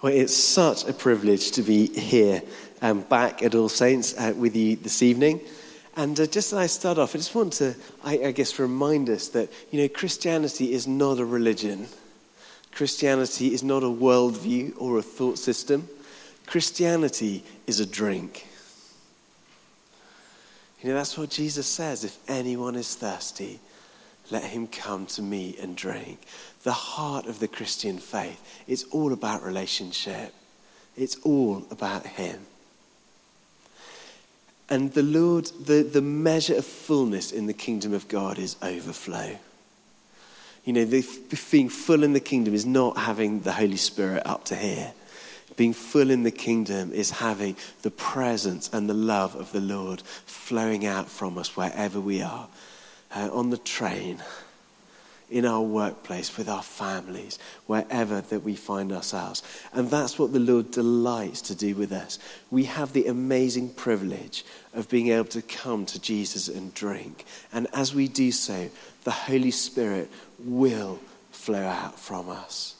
Well, it's such a privilege to be here back at All Saints with you this evening. And just as I start off, I just want to, I guess, remind us that, Christianity is not a religion. Christianity is not a worldview or a thought system. Christianity is a drink. That's what Jesus says. If anyone is thirsty, let him come to me and drink. The heart of the Christian faith, it's all about relationship. It's all about him. And the Lord, the measure of fullness in the kingdom of God is overflow. Being full in the kingdom is not having the Holy Spirit up to here. Being full in the kingdom is having the presence and the love of the Lord flowing out from us wherever we are. On the train, in our workplace, with our families, wherever that we find ourselves. And that's what the Lord delights to do with us. We have the amazing privilege of being able to come to Jesus and drink. And as we do so, the Holy Spirit will flow out from us.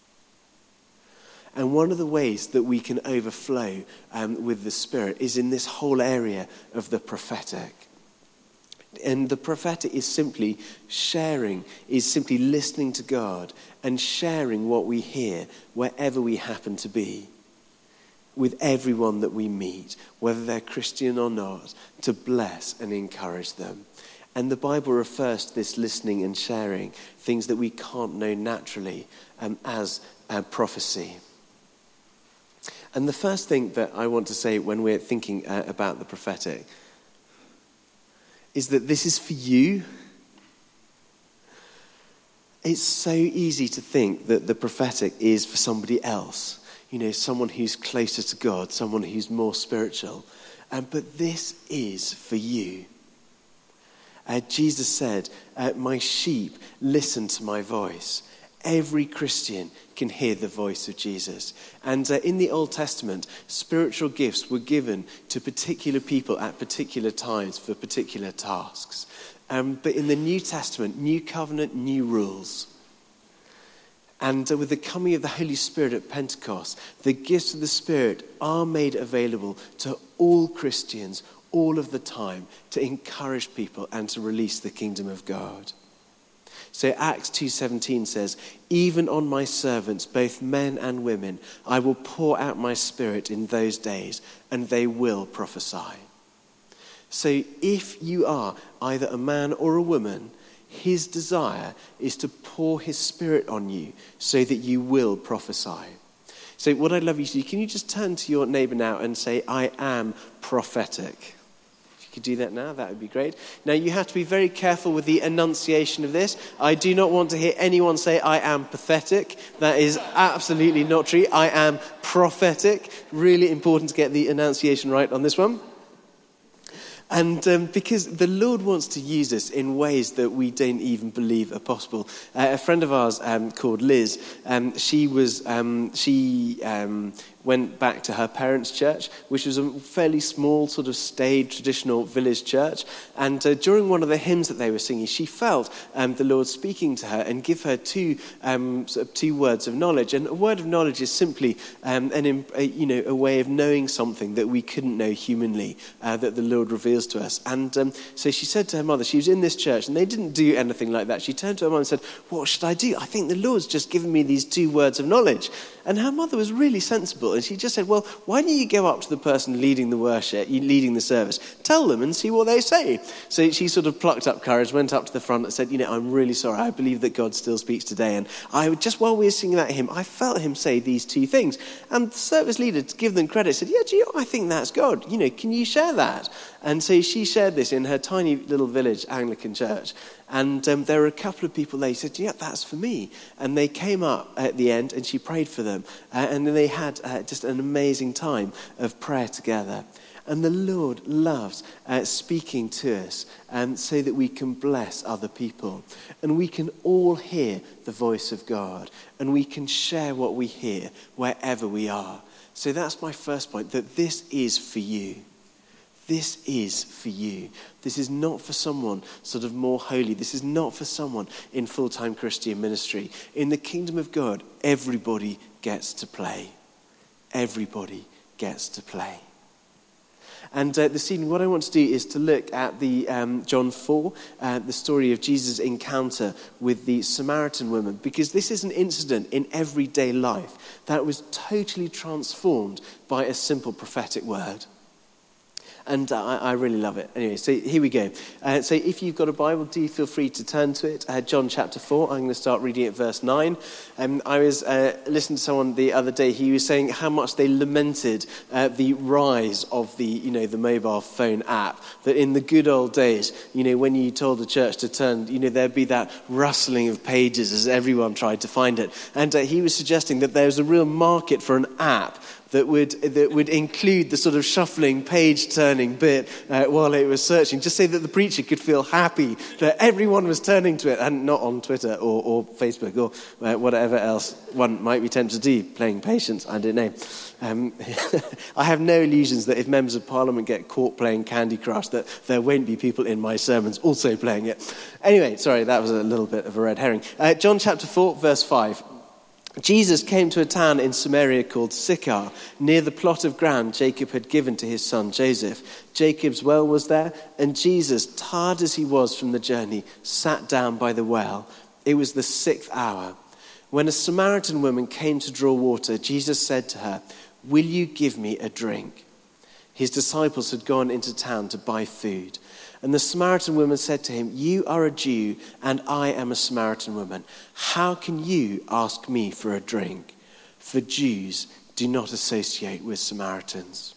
And one of the ways that we can overflow with the Spirit is in this whole area of the prophetic. And the prophetic is simply sharing, is simply listening to God and sharing what we hear wherever we happen to be, with everyone that we meet, whether they're Christian or not, to bless and encourage them. And the Bible refers to this listening and sharing, things that we can't know naturally, as prophecy. And the first thing that I want to say when we're thinking about the prophetic is that this is for you. It's so easy to think that the prophetic is for somebody else, someone who's closer to God, someone who's more spiritual. But this is for you. Jesus said, my sheep listen to my voice. Every Christian can hear the voice of Jesus. And in the Old Testament, spiritual gifts were given to particular people at particular times for particular tasks. But in the New Testament, new covenant, new rules. And with the coming of the Holy Spirit at Pentecost, the gifts of the Spirit are made available to all Christians all of the time to encourage people and to release the kingdom of God. So Acts 2:17 says, even on my servants, both men and women, I will pour out my Spirit in those days, and they will prophesy. So if you are either a man or a woman, his desire is to pour his Spirit on you so that you will prophesy. So what I'd love you to do, can you just turn to your neighbour now and say, I am prophetic? Could do that now, that would be great. Now you have to be very careful with the enunciation of this. I do not want to hear anyone say I am pathetic. That is absolutely not true. I am prophetic. Really important to get the enunciation right on this one. And because the Lord wants to use us in ways that we don't even believe are possible. A friend of ours called Liz, she went back to her parents' church, which was a fairly small, sort of staid, traditional village church. And during one of the hymns that they were singing, she felt the Lord speaking to her and give her two words of knowledge. And a word of knowledge is simply a way of knowing something that we couldn't know humanly, that the Lord reveals to us. And so she said to her mother, she was in this church, and they didn't do anything like that. She turned to her mother and said, what should I do? I think the Lord's just given me these 2 words of knowledge. And her mother was really sensible. And she just said, well, why don't you go up to the person leading the worship, leading the service, tell them and see what they say. So she sort of plucked up courage, went up to the front and said, I'm really sorry. I believe that God still speaks today. And while we were singing that hymn, I felt him say these 2 things. And the service leader, to give them credit, said, I think that's God. Can you share that? And so she shared this in her tiny little village Anglican church. And there were a couple of people there who said, that's for me. And they came up at the end and she prayed for them. And then they had just an amazing time of prayer together. And the Lord loves speaking to us so that we can bless other people. And we can all hear the voice of God. And we can share what we hear wherever we are. So that's my first point, that this is for you. This is for you. This is not for someone sort of more holy. This is not for someone in full-time Christian ministry. In the kingdom of God, everybody gets to play. everybody gets to play. And this evening, what I want to do is to look at the John 4, the story of Jesus' encounter with the Samaritan woman, because this is an incident in everyday life that was totally transformed by a simple prophetic word. And I really love it. Anyway, so here we go. So if you've got a Bible, do feel free to turn to it. John chapter 4, I'm going to start reading at verse 9. I was listening to someone the other day. He was saying how much they lamented the rise of the mobile phone app. That in the good old days, when you told the church to turn, there'd be that rustling of pages as everyone tried to find it. And he was suggesting that there was a real market for an app that would include the sort of shuffling, page-turning bit while it was searching, just so that the preacher could feel happy that everyone was turning to it, and not on Twitter or Facebook or whatever else one might be tempted to do, playing patience, I don't know. I have no illusions that if members of Parliament get caught playing Candy Crush, that there won't be people in my sermons also playing it. Anyway, sorry, that was a little bit of a red herring. John chapter 4, verse 5. Jesus came to a town in Samaria called Sychar, near the plot of ground Jacob had given to his son Joseph. Jacob's well was there, and Jesus, tired as he was from the journey, sat down by the well. It was the 6th hour. When a Samaritan woman came to draw water, Jesus said to her, "Will you give me a drink?" His disciples had gone into town to buy food. And the Samaritan woman said to him, "You are a Jew, and I am a Samaritan woman. How can you ask me for a drink?" For Jews do not associate with Samaritans.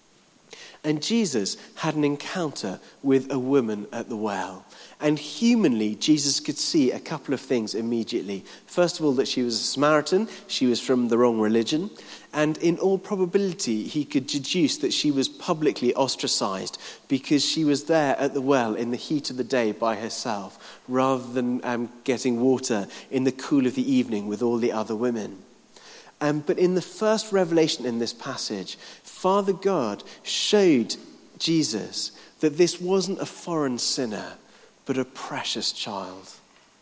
And Jesus had an encounter with a woman at the well. And humanly, Jesus could see a couple of things immediately. First of all, that she was a Samaritan. She was from the wrong religion. And in all probability, he could deduce that she was publicly ostracized because she was there at the well in the heat of the day by herself, rather than getting water in the cool of the evening with all the other women. But in the first revelation in this passage, Father God showed Jesus that this wasn't a foreign sinner, but a precious child.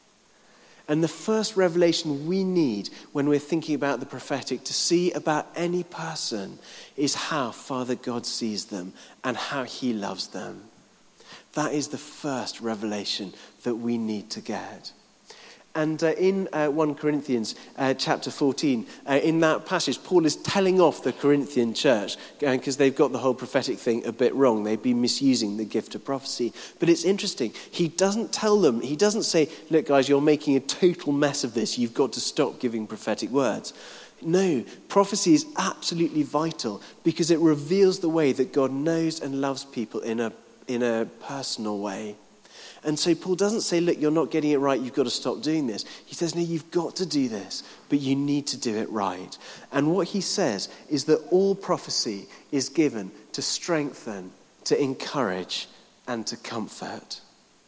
And the first revelation we need when we're thinking about the prophetic to see about any person is how Father God sees them and how he loves them. That is the first revelation that we need to get. And in 1 Corinthians chapter 14, in that passage, Paul is telling off the Corinthian church because they've got the whole prophetic thing a bit wrong. They've been misusing the gift of prophecy. But it's interesting. He doesn't tell them, he doesn't say, "Look, guys, you're making a total mess of this. You've got to stop giving prophetic words." No, prophecy is absolutely vital because it reveals the way that God knows and loves people in a personal way. And so Paul doesn't say, "Look, you're not getting it right, you've got to stop doing this." He says, "No, you've got to do this, but you need to do it right." And what he says is that all prophecy is given to strengthen, to encourage, and to comfort.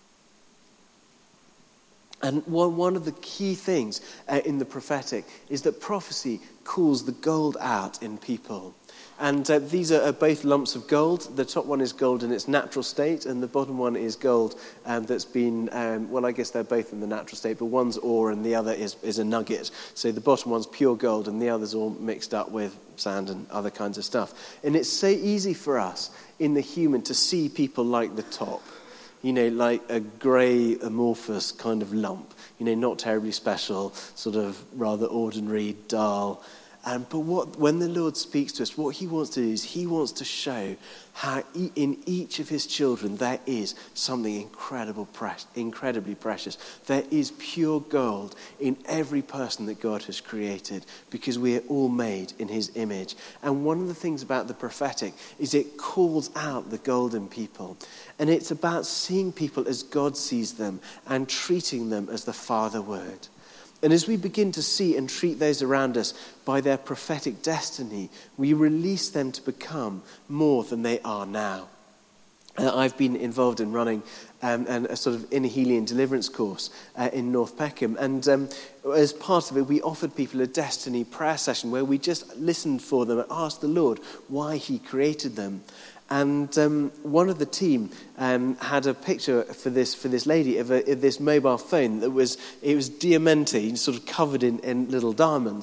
And one of the key things in the prophetic is that prophecy calls the gold out in people. And these are both lumps of gold. The top one is gold in its natural state, and the bottom one is gold that's been, I guess they're both in the natural state, but one's ore and the other is a nugget. So the bottom one's pure gold and the other's all mixed up with sand and other kinds of stuff. And it's so easy for us in the human to see people like the top, like a grey amorphous kind of lump, not terribly special, sort of rather ordinary, dull. But when the Lord speaks to us, what he wants to do is he wants to show how in each of his children there is something incredibly precious. There is pure gold in every person that God has created because we are all made in his image. And one of the things about the prophetic is it calls out the golden people. And it's about seeing people as God sees them and treating them as the Father would. And as we begin to see and treat those around us by their prophetic destiny, we release them to become more than they are now. I've been involved in running a sort of inner healing and deliverance course in North Peckham. And as part of it, we offered people a destiny prayer session where we just listened for them and asked the Lord why he created them. And one of the team had a picture for this lady of this mobile phone it was diamante, sort of covered in little diamonds.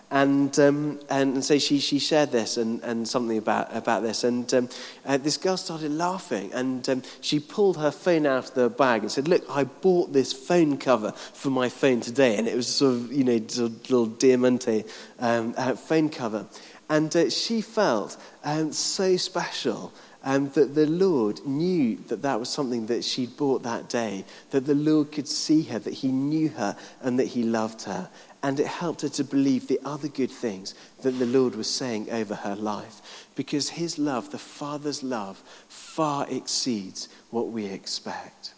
And so she shared this and something about this. And this girl started laughing. And she pulled her phone out of the bag and said, "Look, I bought this phone cover for my phone today." And it was sort of little Diamante phone cover. And she felt so special. That the Lord knew that was something that she'd bought that day, that the Lord could see her, that he knew her and that he loved her. And it helped her to believe the other good things that the Lord was saying over her life. Because his love, the Father's love, far exceeds what we expect.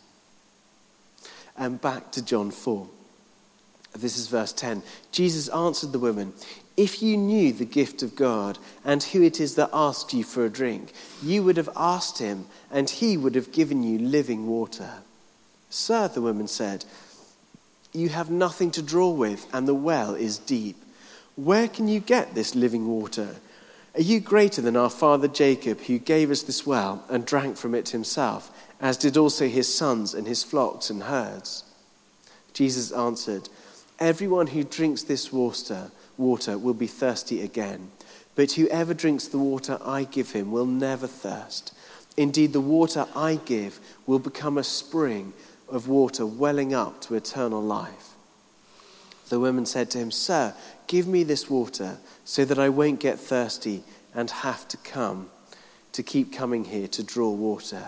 And back to John 4. This is verse 10. Jesus answered the woman, "If you knew the gift of God and who it is that asked you for a drink, you would have asked him and he would have given you living water." "Sir," the woman said, "you have nothing to draw with and the well is deep. Where can you get this living water? Are you greater than our father Jacob, who gave us this well and drank from it himself, as did also his sons and his flocks and herds?" Jesus answered, "Everyone who drinks this water will be thirsty again. But whoever drinks the water I give him will never thirst. Indeed, the water I give will become a spring of water welling up to eternal life." The woman said to him, "Sir, give me this water so that I won't get thirsty and have to keep coming here to draw water."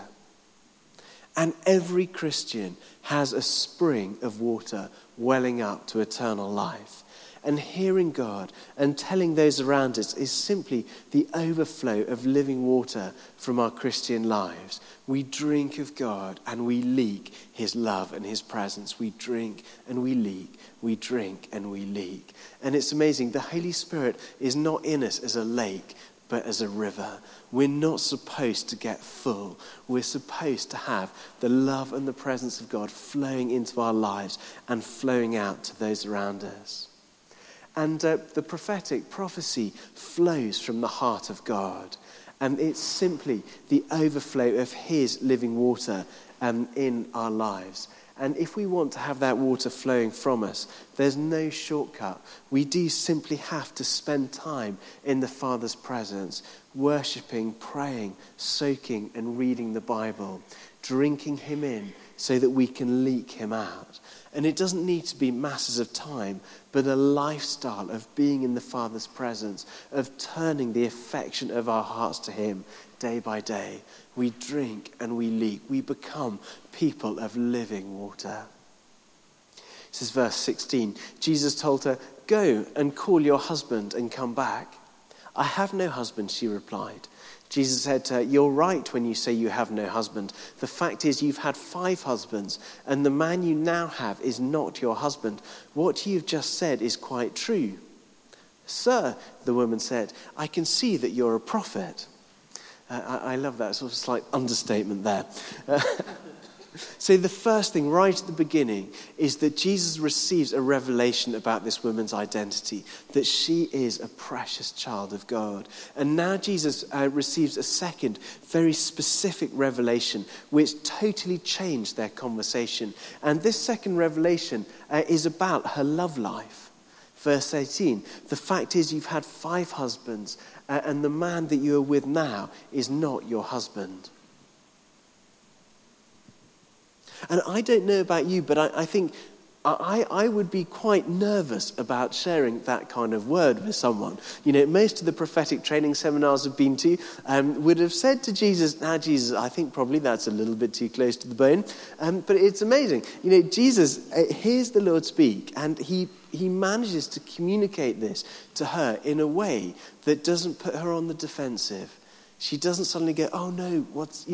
And every Christian has a spring of water welling up to eternal life. And hearing God and telling those around us is simply the overflow of living water from our Christian lives. We drink of God and we leak his love and his presence. We drink and we leak. We drink and we leak. And it's amazing. The Holy Spirit is not in us as a lake, but as a river. We're not supposed to get full. We're supposed to have the love and the presence of God flowing into our lives and flowing out to those around us. And the prophetic prophecy flows from the heart of God. And it's simply the overflow of his living water in our lives. And if we want to have that water flowing from us, there's no shortcut. We do simply have to spend time in the Father's presence, worshipping, praying, soaking and reading the Bible, drinking him in so that we can leak him out. And it doesn't need to be masses of time, but a lifestyle of being in the Father's presence, of turning the affection of our hearts to him day by day. We drink and we leak. We become people of living water. This is verse 16. Jesus told her, "Go and call your husband and come back." "I have no husband," she replied. Jesus said to her, "You're right when you say you have no husband. The fact is you've had 5 husbands, and the man you now have is not your husband. What you've just said is quite true." "Sir," the woman said, "I can see that you're a prophet." I love that sort of slight understatement there. So the first thing right at the beginning is that Jesus receives a revelation about this woman's identity, that she is a precious child of God. And now Jesus receives a second, very specific revelation, which totally changed their conversation. And this second revelation is about her love life. Verse 18, "The fact is you've had 5 husbands, and the man that you are with now is not your husband." And I don't know about you, but I think I would be quite nervous about sharing that kind of word with someone. You know, most of the prophetic training seminars I've been to would have said to Jesus, "Now, Jesus, I think probably that's a little bit too close to the bone." But it's amazing. You know, Jesus hears the Lord speak, and he manages to communicate this to her in a way that doesn't put her on the defensive. She doesn't suddenly go, "Oh no, what's,"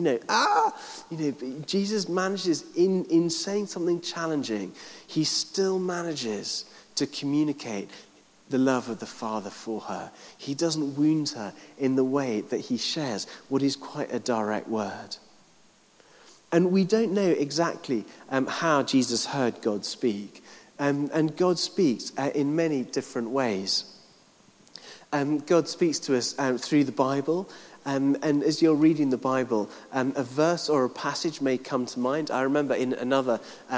Jesus manages, in saying something challenging, he still manages to communicate the love of the Father for her. He doesn't wound her in the way that he shares what is quite a direct word. And we don't know exactly how Jesus heard God speak. And God speaks in many different ways. God speaks to us through the Bible. And as you're reading the Bible, a verse or a passage may come to mind. I remember in another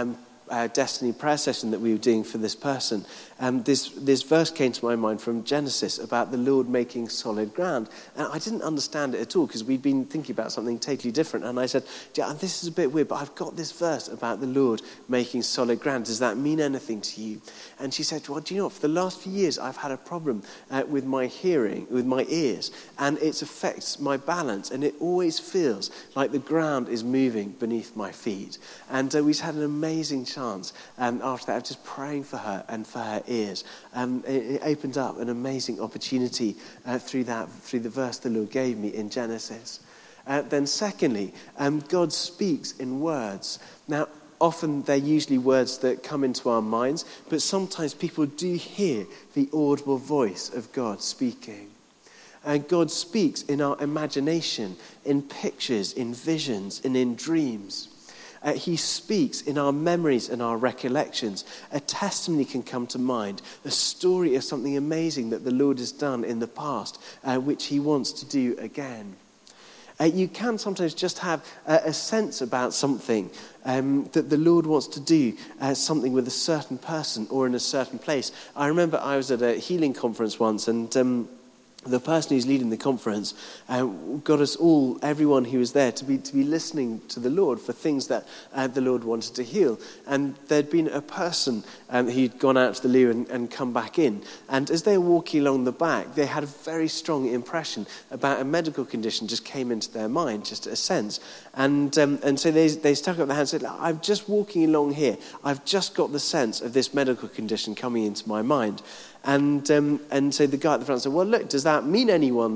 Destiny prayer session that we were doing for this person, this verse came to my mind from Genesis about the Lord making solid ground. And I didn't understand it at all because we'd been thinking about something totally different. And I said, yeah, this is a bit weird, but I've got this verse about the Lord making solid ground. Does that mean anything to you? And she said, well, do you know what? For the last few years, I've had a problem with my hearing, with my ears, and it affects my balance. And it always feels like the ground is moving beneath my feet. And we've had an amazing chance after that of just praying for her and for her ears. It opened up an amazing opportunity through the verse the Lord gave me in Genesis. Then secondly, God speaks in words. Now, often they're usually words that come into our minds, but sometimes people do hear the audible voice of God speaking. And God speaks in our imagination, in pictures, in visions, and in dreams. He speaks in our memories and our recollections. A testimony can come to mind, a story of something amazing that the Lord has done in the past, which he wants to do again. You can sometimes just have a sense about something that the Lord wants to do, something with a certain person or in a certain place. I remember I was at a healing conference once, and the person who's leading the conference got us all, everyone who was there, to be listening to the Lord for things that the Lord wanted to heal. And there'd been a person who'd gone out to the loo and come back in. And as they were walking along the back, they had a very strong impression about a medical condition just came into their mind, just a sense. And so they stuck up their hands and said, I'm just walking along here. I've just got the sense of this medical condition coming into my mind. And so the guy at the front said, well, look, does that mean anything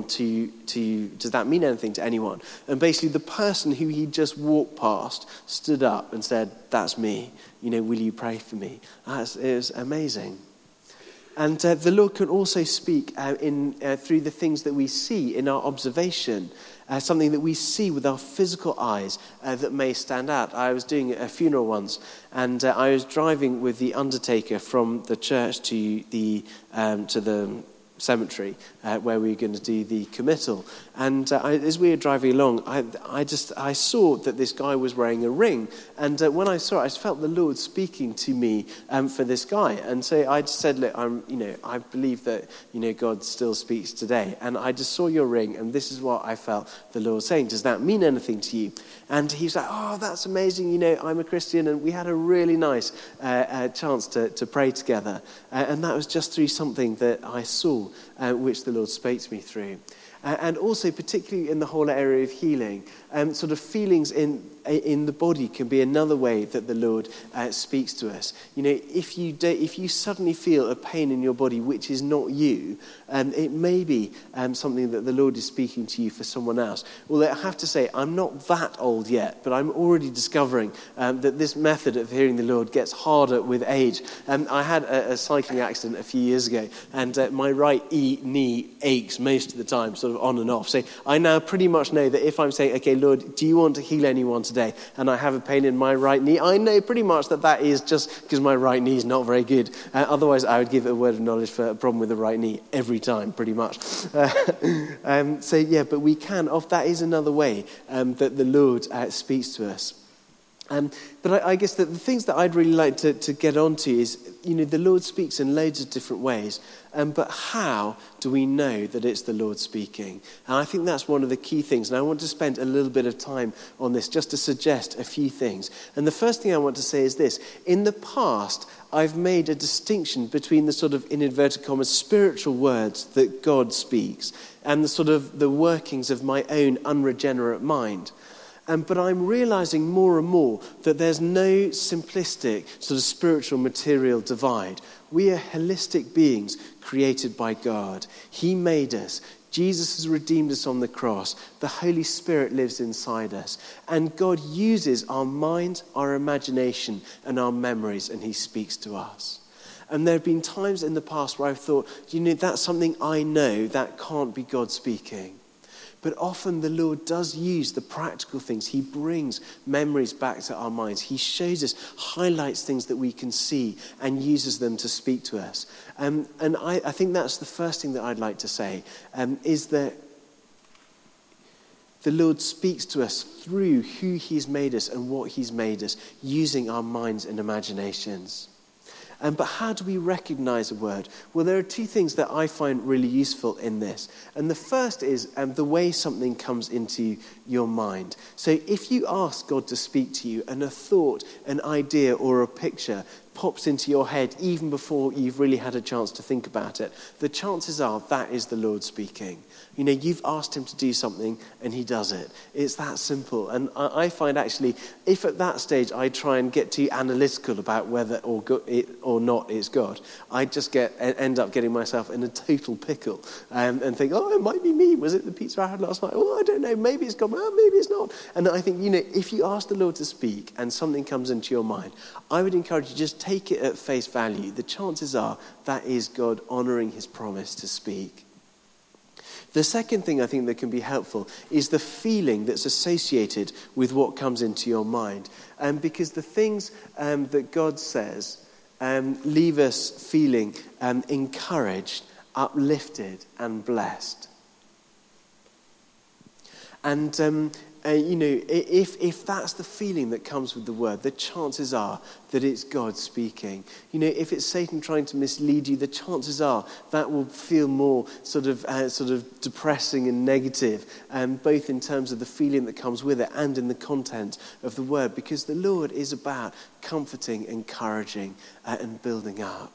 to anyone? And basically the person who he just walked past stood up and said, that's me. Will you pray for me? It was amazing. And the Lord can also speak through the things that we see in our observation, something that we see with our physical eyes that may stand out. I was doing a funeral once, and I was driving with the undertaker from the church to the cemetery where we were going to do the committal. And as we were driving along, I saw that this guy was wearing a ring. And when I saw it, I just felt the Lord speaking to me for this guy. And so I just said, look, I believe that, God still speaks today. And I just saw your ring, and this is what I felt the Lord saying. Does that mean anything to you? And he was like, oh, that's amazing. I'm a Christian. And we had a really nice chance to pray together. And that was just through something that I saw, which the Lord spoke to me through. And also, particularly in the whole area of healing, sort of feelings in the body can be another way that the Lord speaks to us. If you suddenly feel a pain in your body which is not you, it may be something that the Lord is speaking to you for someone else. Well, I have to say, I'm not that old yet, but I'm already discovering that this method of hearing the Lord gets harder with age. I had a cycling accident a few years ago, and my right knee aches most of the time, sort of on and off. So I now pretty much know that if I'm saying, okay, Lord, do you want to heal anyone today? And I have a pain in my right knee, I know pretty much that is just because my right knee is not very good. Otherwise, I would give it a word of knowledge for a problem with the right knee every time, pretty much. But we can. That is another way that the Lord speaks to us. But I guess that the things that I'd really like to get onto is, the Lord speaks in loads of different ways. But how do we know that it's the Lord speaking? And I think that's one of the key things. And I want to spend a little bit of time on this just to suggest a few things. And the first thing I want to say is this. In the past, I've made a distinction between the sort of, in inverted commas, spiritual words that God speaks and the sort of the workings of my own unregenerate mind. But I'm realizing more and more that there's no simplistic sort of spiritual material divide. We are holistic beings created by God. He made us. Jesus has redeemed us on the cross. The Holy Spirit lives inside us. And God uses our mind, our imagination, and our memories, and he speaks to us. And there have been times in the past where I've thought, that's something I know, that can't be God speaking. But often the Lord does use the practical things. He brings memories back to our minds. He shows us, highlights things that we can see and uses them to speak to us. And I think that's the first thing that I'd like to say, is that The Lord speaks to us through who he's made us and what he's made us, using our minds and imaginations. But how do we recognize a word? Well, there are two things that I find really useful in this. And the first is the way something comes into your mind. So if you ask God to speak to you and a thought, an idea or a picture pops into your head even before you've really had a chance to think about it, the chances are that is the Lord speaking. You know, you've asked him to do something and he does it. It's that simple. And I find actually, if at that stage I try and get too analytical about whether or not it's God, I just end up getting myself in a total pickle and think, oh, it might be me. Was it the pizza I had last night? Oh, I don't know. Maybe it's God. Well, maybe it's not. And I think, you know, if you ask the Lord to speak and something comes into your mind, I would encourage you just take it at face value. The chances are that is God honouring his promise to speak. The second thing I think that can be helpful is the feeling that's associated with what comes into your mind. Because the things that God says leave us feeling encouraged, uplifted and blessed. And you know, if that's the feeling that comes with the word, the chances are that it's God speaking. You know, if it's Satan trying to mislead you, the chances are that will feel more sort of depressing and negative, both in terms of the feeling that comes with it and in the content of the word, because the Lord is about comforting, encouraging, and building up.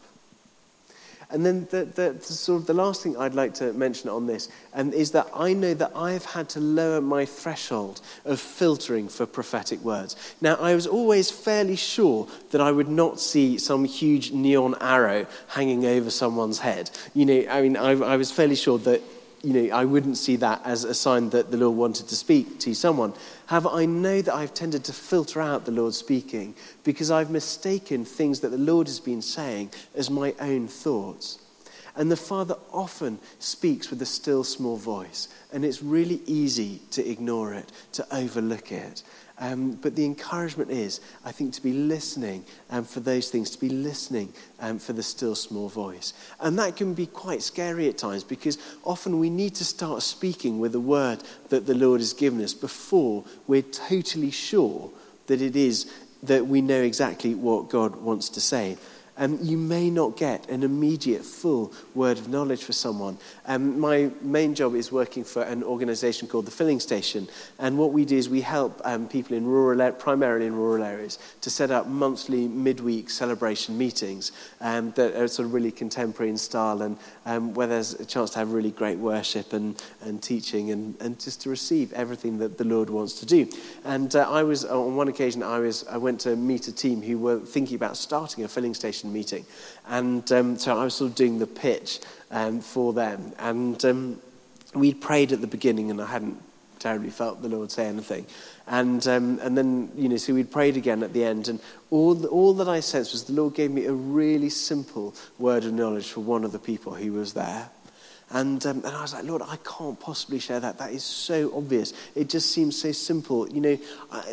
And then the last thing I'd like to mention on this is that I know that I've had to lower my threshold of filtering for prophetic words. Now, I was always fairly sure that I would not see some huge neon arrow hanging over someone's head. You know, I mean, I was fairly sure that, you know, I wouldn't see that as a sign that the Lord wanted to speak to someone. However, I know that I've tended to filter out the Lord speaking because I've mistaken things that the Lord has been saying as my own thoughts. And the Father often speaks with a still small voice, and it's really easy to ignore it, to overlook it. But the encouragement is, I think, to be listening for those things, to be listening for the still small voice. And that can be quite scary at times, because often we need to start speaking with a word that the Lord has given us before we're totally sure that it is that we know exactly what God wants to say. You may not get an immediate full word of knowledge for someone. My main job is working for an organisation called The Filling Station, and what we do is we help people in primarily in rural areas to set up monthly midweek celebration meetings that are sort of really contemporary in style, and where there's a chance to have really great worship and teaching and just to receive everything that the Lord wants to do. And I was on one occasion I went to meet a team who were thinking about starting a filling station meeting, and so I was sort of doing the pitch for them, and we'd prayed at the beginning, and I hadn't terribly felt the Lord say anything, and then, you know, so we'd prayed again at the end, and all that I sensed was the Lord gave me a really simple word of knowledge for one of the people who was there. And I was like, Lord, I can't possibly share that. That is so obvious. It just seems so simple. You know,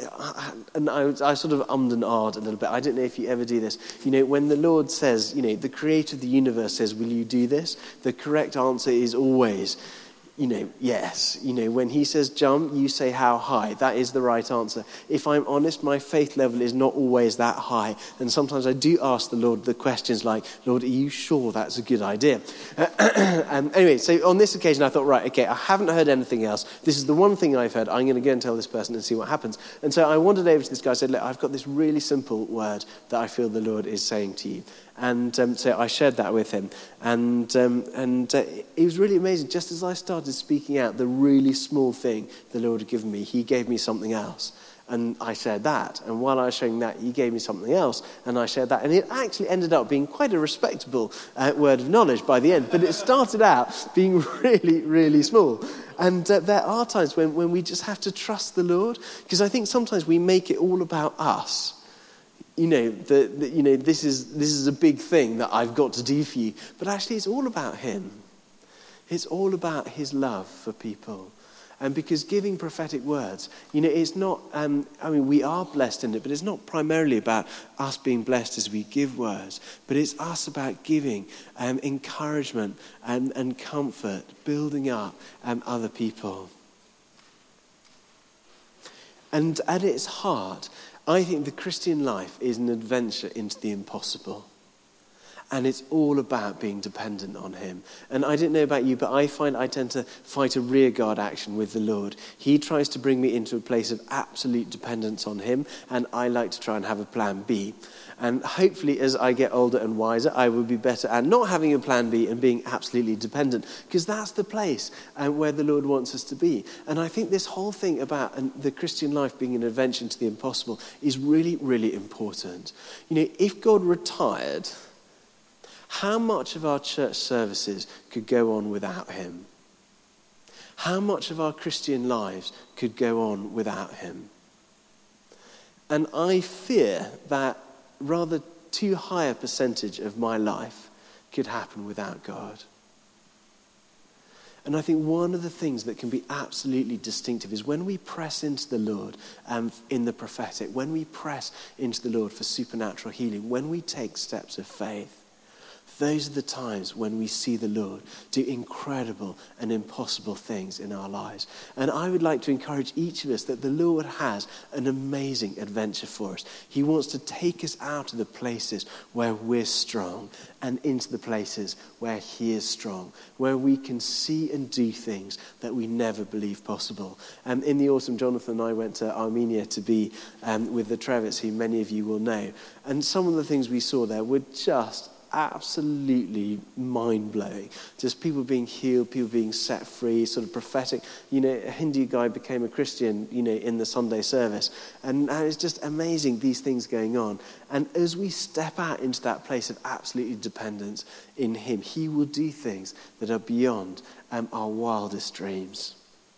I sort of ummed and ahed a little bit. I don't know if you ever do this. You know, when the Lord says, you know, the creator of the universe says, will you do this? The correct answer is always, you know, yes. You know, when he says jump, you say how high. That is the right answer. If I'm honest, my faith level is not always that high. And sometimes I do ask the Lord the questions like, Lord, are you sure that's a good idea? Anyway, so on this occasion I thought, right, okay, I haven't heard anything else. This is the one thing I've heard. I'm going to go and tell this person and see what happens. And so I wandered over to this guy and said, look, I've got this really simple word that I feel the Lord is saying to you. And so I shared that with him. And it was really amazing. Just as I started speaking out the really small thing the Lord had given me, he gave me something else. And I shared that. And while I was sharing that, he gave me something else. And I shared that. And it actually ended up being quite a respectable word of knowledge by the end. But it started out being really, really small. And there are times when we just have to trust the Lord. Because I think sometimes we make it all about us. You know, this is a big thing that I've got to do for you. But actually, it's all about him. It's all about his love for people. And because giving prophetic words, you know, it's not, we are blessed in it, but it's not primarily about us being blessed as we give words, but it's us about giving encouragement and comfort, building up other people. And at its heart, I think the Christian life is an adventure into the impossible. And it's all about being dependent on him. And I don't know about you, but I find I tend to fight a rearguard action with the Lord. He tries to bring me into a place of absolute dependence on him, and I like to try and have a plan B. And hopefully as I get older and wiser, I will be better at not having a plan B and being absolutely dependent, because that's the place where the Lord wants us to be. And I think this whole thing about the Christian life being an adventure into the impossible is really, really important. You know, if God retired, how much of our church services could go on without him? How much of our Christian lives could go on without him? And I fear that rather too high a percentage of my life could happen without God. And I think one of the things that can be absolutely distinctive is when we press into the Lord in the prophetic, when we press into the Lord for supernatural healing, when we take steps of faith, those are the times when we see the Lord do incredible and impossible things in our lives. And I would like to encourage each of us that the Lord has an amazing adventure for us. He wants to take us out of the places where we're strong and into the places where he is strong, where we can see and do things that we never believed possible. In the autumn, Jonathan and I went to Armenia to be with the Trevitts, who many of you will know. And some of the things we saw there were just absolutely mind-blowing. Just people being healed, people being set free, sort of prophetic. You know, a Hindu guy became a Christian, you know, in the Sunday service. And it's just amazing, these things going on. And as we step out into that place of absolutely dependence in him, he will do things that are beyond our wildest dreams.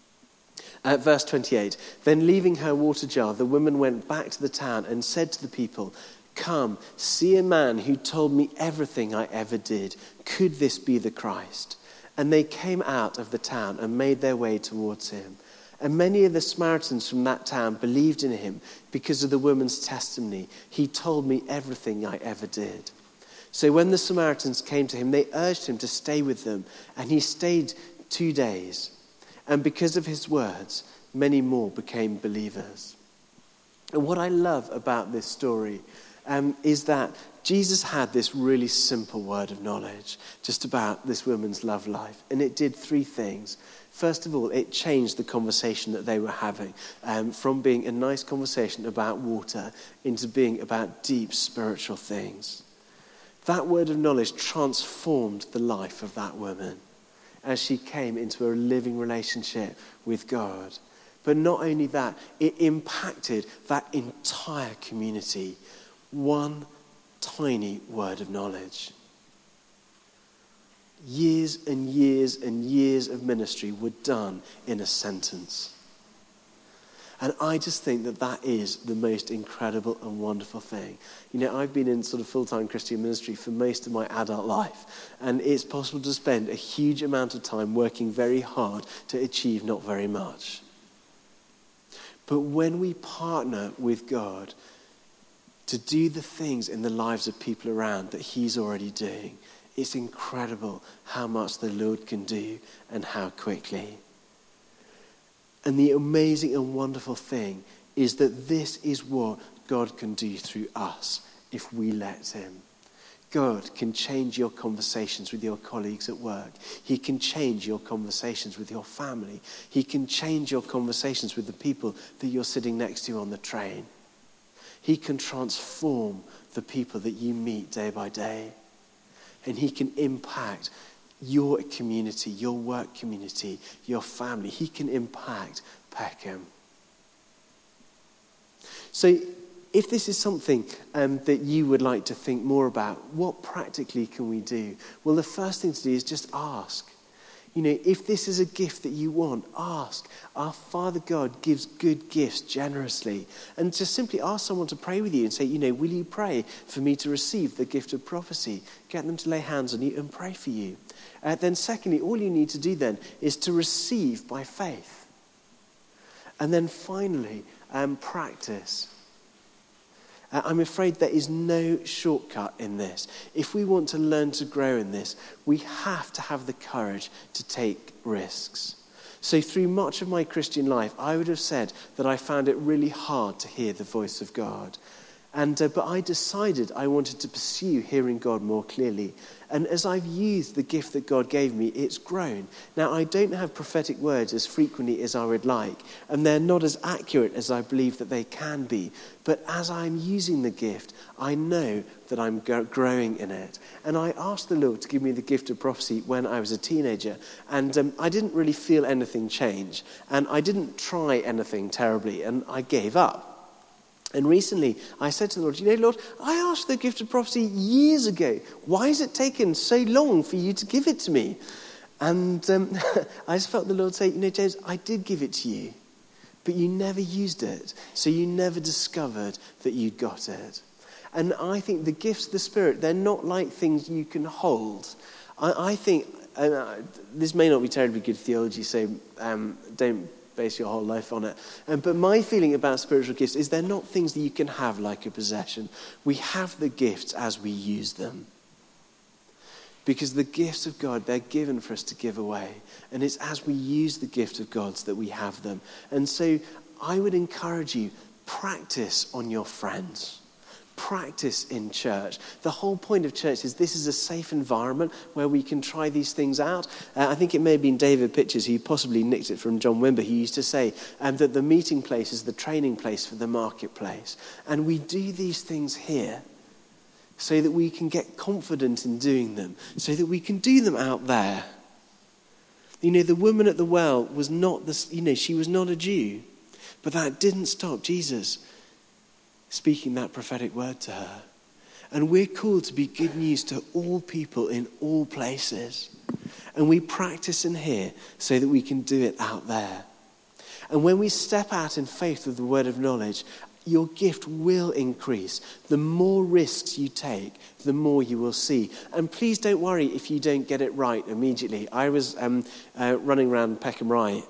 Verse 28, then leaving her water jar, the woman went back to the town and said to the people, "Come, see a man who told me everything I ever did. Could this be the Christ?" And they came out of the town and made their way towards him. And many of the Samaritans from that town believed in him because of the woman's testimony. He told me everything I ever did. So when the Samaritans came to him, they urged him to stay with them. And he stayed 2 days. And because of his words, many more became believers. And what I love about this story is that Jesus had this really simple word of knowledge just about this woman's love life. And it did 3 things. First of all, it changed the conversation that they were having from being a nice conversation about water into being about deep spiritual things. That word of knowledge transformed the life of that woman as she came into a living relationship with God. But not only that, it impacted that entire community. One tiny word of knowledge. Years and years and years of ministry were done in a sentence. And I just think that that is the most incredible and wonderful thing. You know, I've been in sort of full-time Christian ministry for most of my adult life. And it's possible to spend a huge amount of time working very hard to achieve not very much. But when we partner with God to do the things in the lives of people around that he's already doing, it's incredible how much the Lord can do and how quickly. And the amazing and wonderful thing is that this is what God can do through us if we let him. God can change your conversations with your colleagues at work. He can change your conversations with your family. He can change your conversations with the people that you're sitting next to on the train. He can transform the people that you meet day by day. And he can impact your community, your work community, your family. He can impact Peckham. So if this is something that you would like to think more about, what practically can we do? Well, the first thing to do is just ask. You know, if this is a gift that you want, ask. Our Father God gives good gifts generously. And just simply ask someone to pray with you and say, you know, will you pray for me to receive the gift of prophecy? Get them to lay hands on you and pray for you. Then secondly, all you need to do then is to receive by faith. And then finally, practice. I'm afraid there is no shortcut in this. If we want to learn to grow in this, we have to have the courage to take risks. So through much of my Christian life, I would have said that I found it really hard to hear the voice of God. But I decided I wanted to pursue hearing God more clearly. And as I've used the gift that God gave me, it's grown. Now, I don't have prophetic words as frequently as I would like, and they're not as accurate as I believe that they can be. But as I'm using the gift, I know that I'm growing in it. And I asked the Lord to give me the gift of prophecy when I was a teenager, and I didn't really feel anything change. And I didn't try anything terribly, and I gave up. And recently, I said to the Lord, Lord, I asked the gift of prophecy years ago. Why has it taken so long for you to give it to me? And I just felt the Lord say, James, I did give it to you, but you never used it. So you never discovered that you'd got it. And I think the gifts of the Spirit, they're not like things you can hold. I think, this may not be terribly good theology, so don't base your whole life on it. But my feeling about spiritual gifts is they're not things that you can have like a possession. We have the gifts as we use them. Because the gifts of God, they're given for us to give away. And it's as we use the gift of God that we have them. And so I would encourage you, practice on your friends. Practice in church. The whole point of church is this is a safe environment where we can try these things out. I think it may have been David Pitchers who possibly nicked it from John Wimber. He used to say that the meeting place is the training place for the marketplace. And we do these things here so that we can get confident in doing them, so that we can do them out there. The woman at the well was not she was not a Jew, but that didn't stop Jesus speaking that prophetic word to her. And we're called to be good news to all people in all places. And we practice in here so that we can do it out there. And when we step out in faith with the word of knowledge, your gift will increase. The more risks you take, the more you will see. And please don't worry if you don't get it right immediately. I was running around Peckham Rye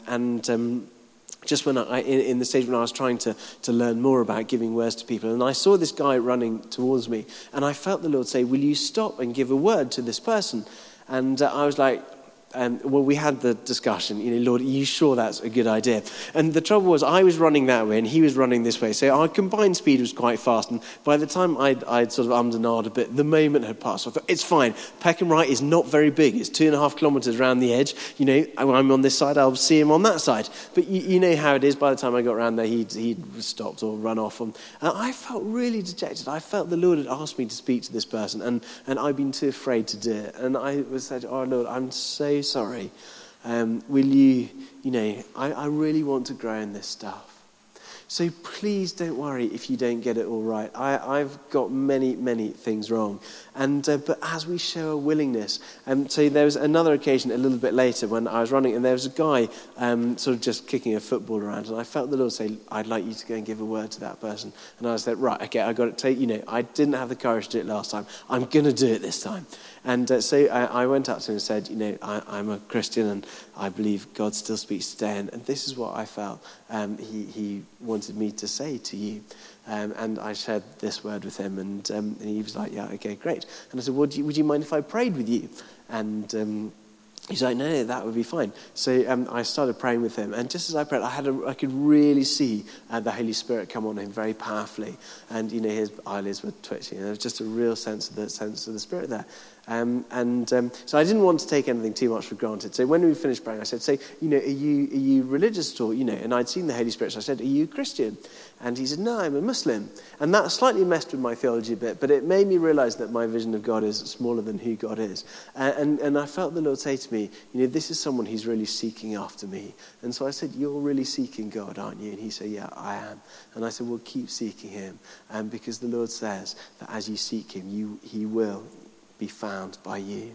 and just when in the stage when I was trying to learn more about giving words to people, and I saw this guy running towards me, and I felt the Lord say, will you stop and give a word to this person? And I was like, we had the discussion, Lord, are you sure that's a good idea? And the trouble was I was running that way and he was running this way. So our combined speed was quite fast. And by the time I'd sort of ummed and ahed a bit, the moment had passed. So I thought, it's fine. Peckham Rye is not very big. It's 2.5 kilometres around the edge. I'm on this side, I'll see him on that side. But you know how it is. By the time I got around there, he'd stopped or run off. And I felt really dejected. I felt the Lord had asked me to speak to this person and I'd been too afraid to do it. And I said, oh, Lord, I'm so sorry. Will you, I really want to grow in this stuff. So please don't worry if you don't get it all right. I've got many, many things wrong. But as we show a willingness, so there was another occasion a little bit later when I was running and there was a guy sort of just kicking a football around and I felt the Lord say, I'd like you to go and give a word to that person. And I said, right, okay, I got it. I didn't have the courage to do it last time. I'm going to do it this time. And so I went up to him and said, I'm a Christian and I believe God still speaks today. And this is what I felt he wanted me to say to you. And I shared this word with him and he was like, yeah, okay, great. And I said, would you mind if I prayed with you? And he's like, no, that would be fine. So I started praying with him. And just as I prayed, I could really see the Holy Spirit come on him very powerfully. And, his eyelids were twitching. And there was just a real sense of the Spirit there. So I didn't want to take anything too much for granted. So when we finished praying, I said, are you religious at all? And I'd seen the Holy Spirit. So I said, are you a Christian? And he said, no, I'm a Muslim. And that slightly messed with my theology a bit, but it made me realize that my vision of God is smaller than who God is. And I felt the Lord say to me, this is someone who's really seeking after me. And so I said, you're really seeking God, aren't you? And he said, yeah, I am. And I said, well, keep seeking him. Because the Lord says that as you seek him, he will be found by you.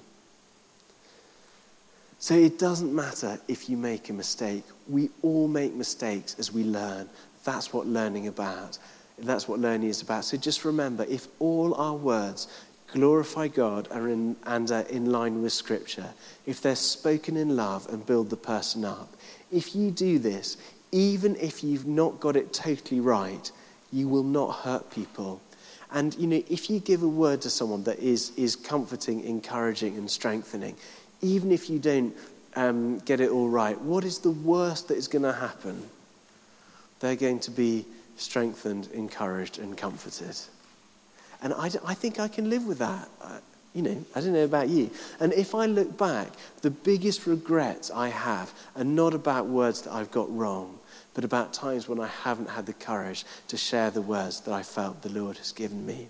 So it doesn't matter if you make a mistake. We all make mistakes as we learn. That's what learning about. That's what learning is about. So just remember, if all our words glorify God and are in line with Scripture, if they're spoken in love and build the person up, if you do this, even if you've not got it totally right, you will not hurt people. And, if you give a word to someone that is comforting, encouraging, and strengthening, even if you don't get it all right, what is the worst that is going to happen? They're going to be strengthened, encouraged, and comforted. And I think I can live with that. I don't know about you. And if I look back, the biggest regrets I have are not about words that I've got wrong, but about times when I haven't had the courage to share the words that I felt the Lord has given me.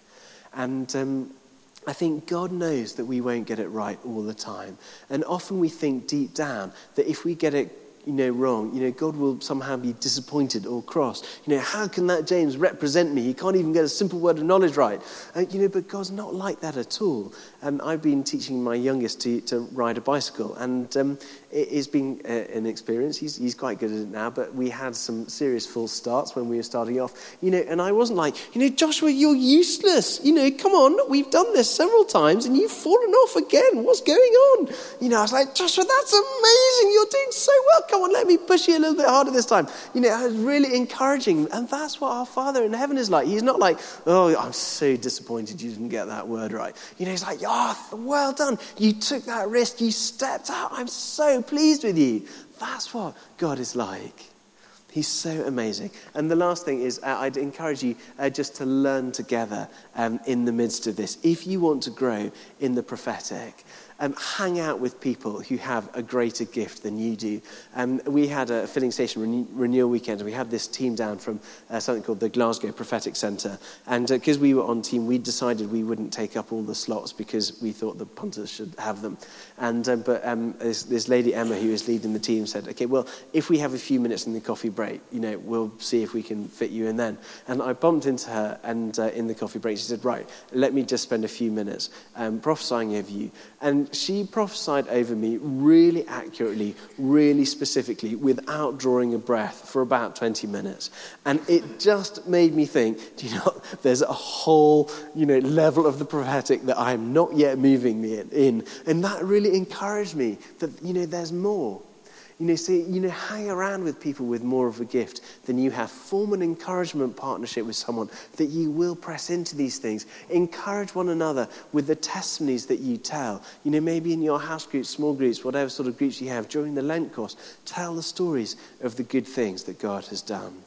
And I think God knows that we won't get it right all the time. And often we think deep down that if we get it wrong, God will somehow be disappointed or cross. How can that James represent me? He can't even get a simple word of knowledge right. But God's not like that at all. I've been teaching my youngest to ride a bicycle, and it's been an experience. He's quite good at it now, but we had some serious false starts when we were starting off. And I wasn't like, Joshua, you're useless. Come on, we've done this several times, and you've fallen off again. What's going on? I was like, Joshua, that's amazing. You're doing so well. Come on, let me push you a little bit harder this time. It was really encouraging. And that's what our Father in heaven is like. He's not like, oh, I'm so disappointed you didn't get that word right. He's like, oh, well done. You took that risk. You stepped out. I'm so pleased with you. That's what God is like. He's so amazing. And the last thing is I'd encourage you just to learn together in the midst of this. If you want to grow in the prophetic, hang out with people who have a greater gift than you do. We had a filling station renewal weekend, and we had this team down from something called the Glasgow Prophetic Centre. And because we were on team, we decided we wouldn't take up all the slots because we thought the punters should have them. But this lady, Emma, who was leading the team, said, okay, well, if we have a few minutes in the coffee break, we'll see if we can fit you in then. And I bumped into her, and in the coffee break, she said, right, let me just spend a few minutes prophesying over you. And she prophesied over me really accurately, really specifically, without drawing a breath for about 20 minutes. And it just made me think, there's a whole, level of the prophetic that I'm not yet moving in. And that really encouraged me that, there's more. Hang around with people with more of a gift than you have. Form an encouragement partnership with someone that you will press into these things. Encourage one another with the testimonies that you tell. Maybe in your house groups, small groups, whatever sort of groups you have during the Lent course, tell the stories of the good things that God has done.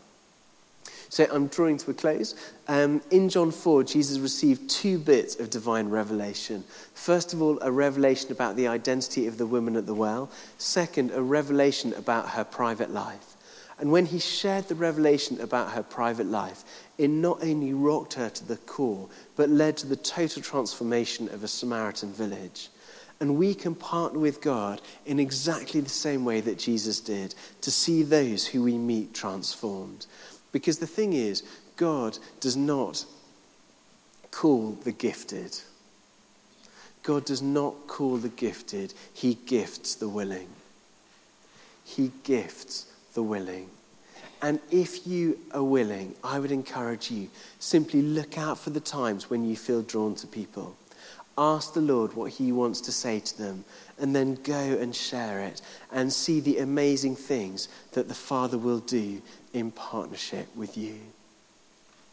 So I'm drawing to a close. In John 4, Jesus received 2 bits of divine revelation. First of all, a revelation about the identity of the woman at the well. Second, a revelation about her private life. And when he shared the revelation about her private life, it not only rocked her to the core, but led to the total transformation of a Samaritan village. And we can partner with God in exactly the same way that Jesus did, to see those who we meet transformed. Because the thing is, God does not call the gifted. God does not call the gifted. He gifts the willing. He gifts the willing. And if you are willing, I would encourage you, simply look out for the times when you feel drawn to people. Ask the Lord what he wants to say to them, and then go and share it and see the amazing things that the Father will do in partnership with you.